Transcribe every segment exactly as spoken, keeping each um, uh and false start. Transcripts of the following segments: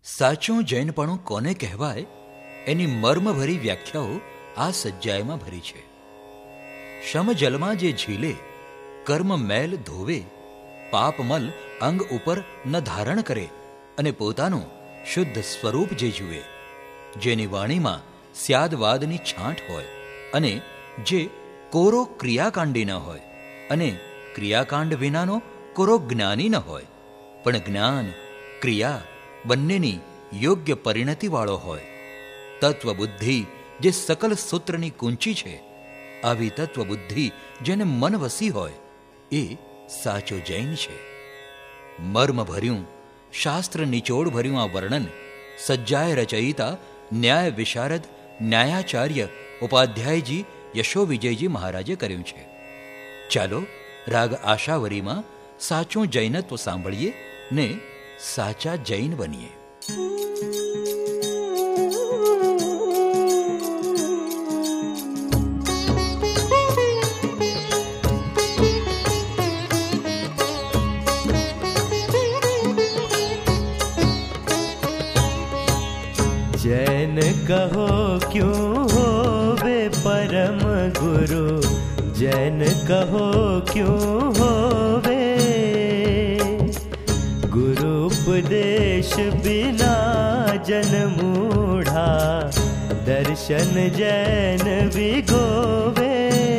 સાચું જૈનપણું કોને કહેવાય એની મર્મભરી વ્યાખ્યાઓ આ સજ્જાયમાં ભરી છે. શમજલમાં જે ઝીલે, કર્મ મેલ ધોવે, પાપમલ અંગ ઉપર ન ધારણ કરે અને પોતાનું શુદ્ધ સ્વરૂપ જે જુએ, જેની વાણીમાં સ્યાદવાદની છાંટ હોય અને જે કોરો ક્રિયાકાંડી ન હોય અને ક્રિયાકાંડ વિનાનો કોરો જ્ઞાની ન હોય, પણ જ્ઞાન ક્રિયા બંનેની યોગ્ય પરિણતિવાળો હોય, તત્વબુદ્ધિ જે સકલ સૂત્રની કુંચી છે, આવી તત્વબુદ્ધિ જેને મન વસી હોય, એ સાચો જૈન છે. મર્મ ભર્યું, શાસ્ત્ર નિચોડ ભર્યું આ વર્ણન સજ્જાય રચયિતા ન્યાય વિશારદ ન્યાયાચાર્ય ઉપાધ્યાયજી યશો વિજયજી મહારાજે કર્યું છે. ચાલો રાગ આશાવરીમાં સાચું જૈનત્વ સાંભળીએ ને સાચા જૈન બનીએ. जैन कहो क्यों होवे परम गुरु, जैन कहो क्यों होवे, गुरु उपदेश बिना जन मूढ़ा, दर्शन जैन विगोवे.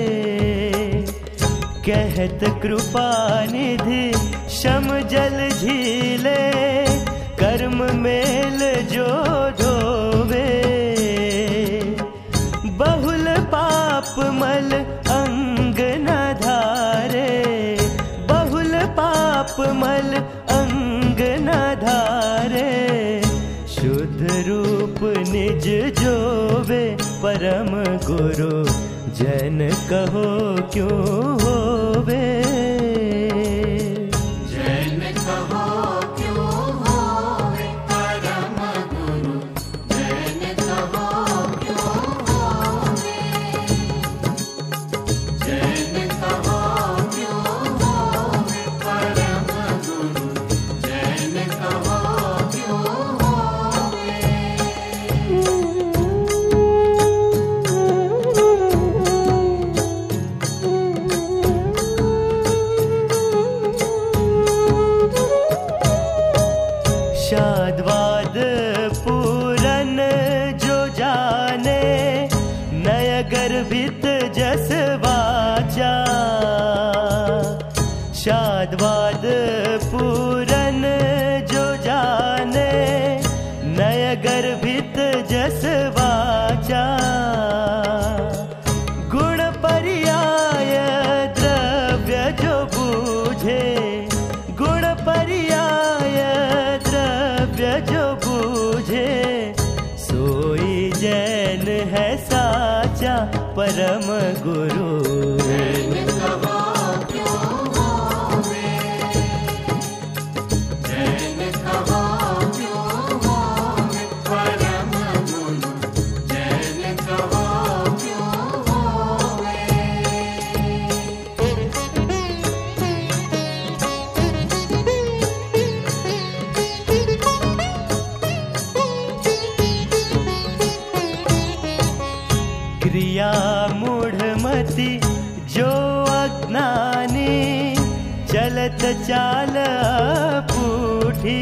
कहत कृपा निधि शम जल झीले, कर्म मेल जो धोवे, बहुल पाप मल अंग न धारे, बहुल पाप मल अंग न धारे, शुद्ध रूप निज जोवे परम गुरु, जैन कहो क्यों होवे. शाद्वाद पूरन जो जाने, नय गर्भित जस वाचा. शाद्वाद पूरन जो जाने, नय गर्भित जस वाचा. गुण पर्याय द्रव्य जो बूझे, गुण पर्याय जो बूझे, सोई जैन है साचा परम गुरु. क्रिया मूढ़मति जो अज्ञानी, चलत चाल पूठी.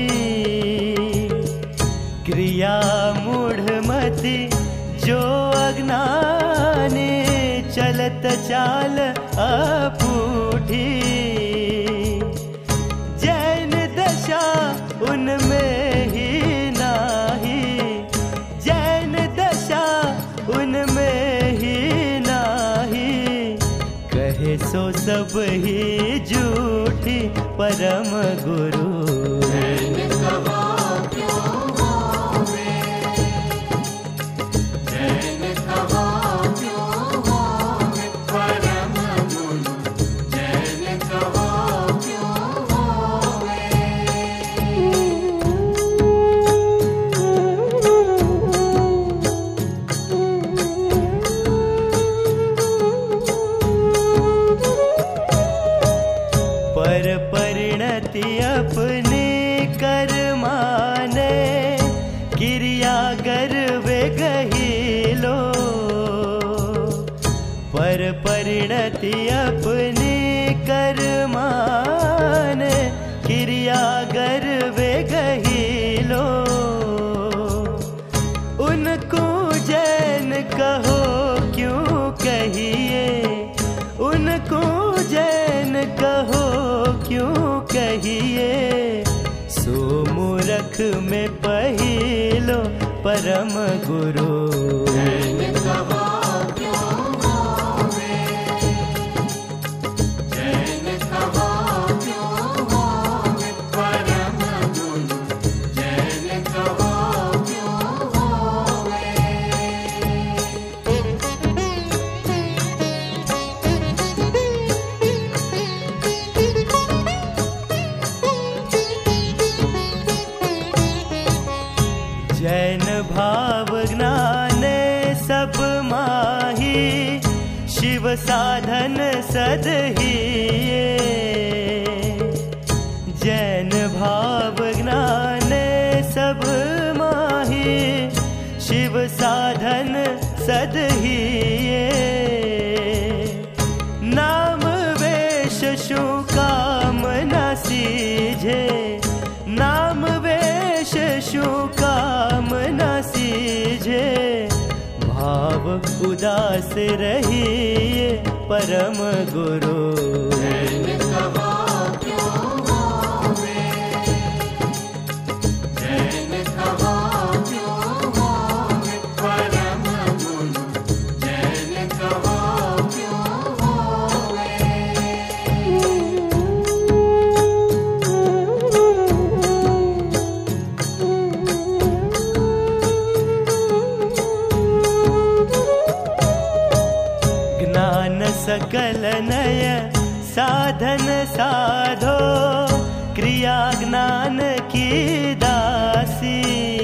क्रिया मूढ़मति जो अज्ञानी, चलत चाल अपूठी. जैन दशा उनमें ही नाही, जैन दशा उनमें सो सब ही झूठी परम गुरु. जैन कहो क्यों होवे, जैन कहो क्यों होवे परम गुरु, जैन कहो क्यों होवे. पर परिणति में पहिलो परम गुरु। जैन कहो क्यों होवे, जैन कहो क्यों होवे परम गुरु, जैन कहो क्यों होवे। जैन भाव ज्ञान सब माही, शिव साधन सदही। जैन भाव ज्ञान सब माही, शिव साधन सदही। नाम वेश शु काम न सीझे, नाम वेश शु काम न सीझे। भाव उदास रहिए परम गुरु। जैन कहो क्यों होवे, जैन कहो क्यों होवे परम गुरु, जैन कहो क्यों होवे। सकल नय साधन साधो, क्रिया ज्ञान की दासी।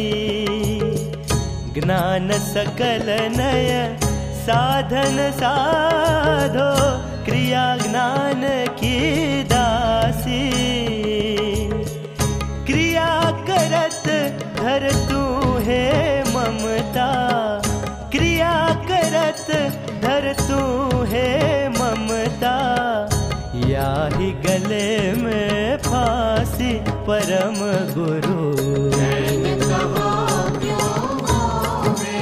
ज्ञान सकल नय साधन साधो, क्रिया ज्ञान की दासी। क्रिया करत धर तू है ममता, क्रिया करत धर तू है ममता। याही गले में फांसी परम गुरु। जैन कहो क्यों होवे,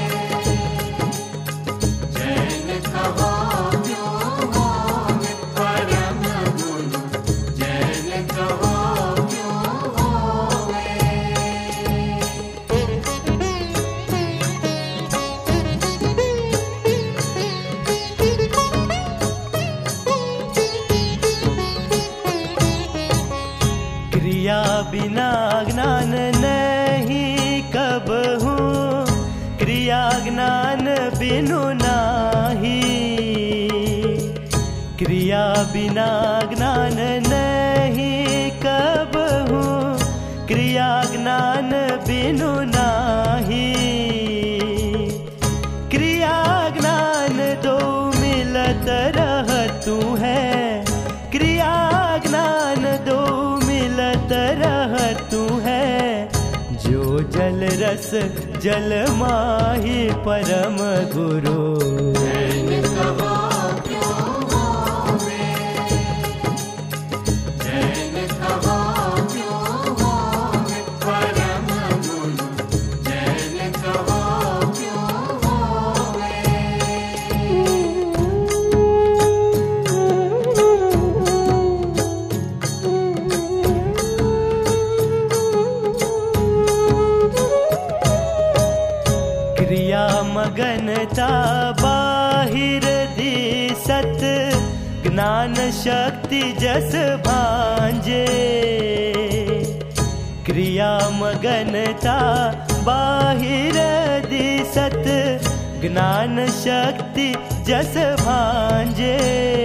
जैन कहो क्यों होवे परम गुरु, जैन कहो क्यों होवे। क्रिया बिना ज्ञान नहीं कबहू, क्रिया ज्ञान बिनु नाही। क्रिया बिना ज्ञान नहीं कबहू, क्रिया ज्ञान बिनु नाही। क्रिया ज्ञान दो मिलत रहतु है, क्रिया ज्ञान दो मिलत रहतु है। जो जल रस जल माही परम गुरु। जैन कहो क्यों होवे, जैन कहो क्यों होवे परम गुरु, जैन कहो क्यों होवे। क्रिया मगनता बाहिर दिसत, ज्ञान शक्ति जस भांजे। क्रिया मगनता बाहिर दिसत, ज्ञान शक्ति जस भांजे।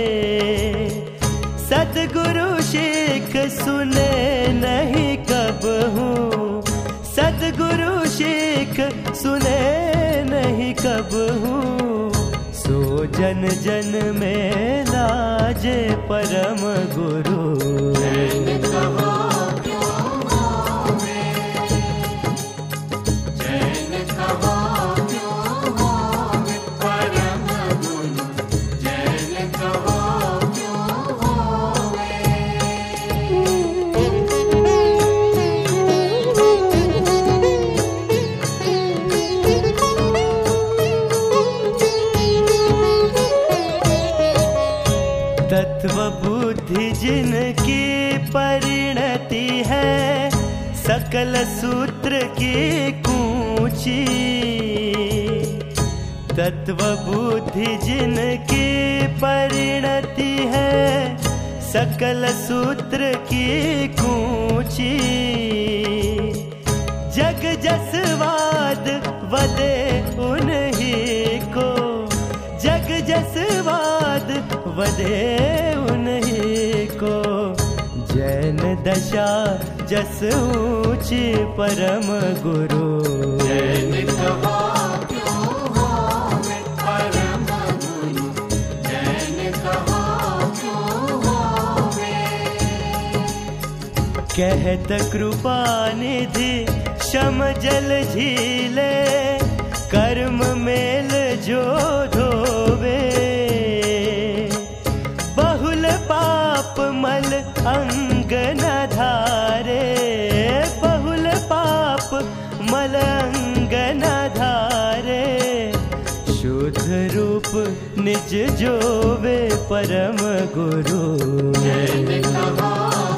सतगुरु शिख सुने नहीं कबहू, सतगुरु शिख सुने नहीं कबहू। सो जन जन में लाजे परम गुरु। जैन कहो क्यों होवे, जैन कहो क्यों होवे परम गुरु, जैन कहो क्यों होवे। तत्व बुद्धि जिनकी सकल सूत्र की कूंची, तत्व बुद्धि जिनकी परिणति है, सकल सूत्र की कूंची। जग जसवाद वदे उन्हीं को, जग जसवाद वदे उन्हीं को। जैन दशा जस ऊंची परम गुरु, जैन कहो क्यों होवे परम गुरु, जैन कहो क्यों होवे। कहत कृपा निधि शम जल झीले, कर्म मेल जो धोवे। बहुल पाप मल अंग न धारे, बहुल पाप मल अंग न धारे। शुद्ध रूप निज जोवे परम गुरु, जैन कहो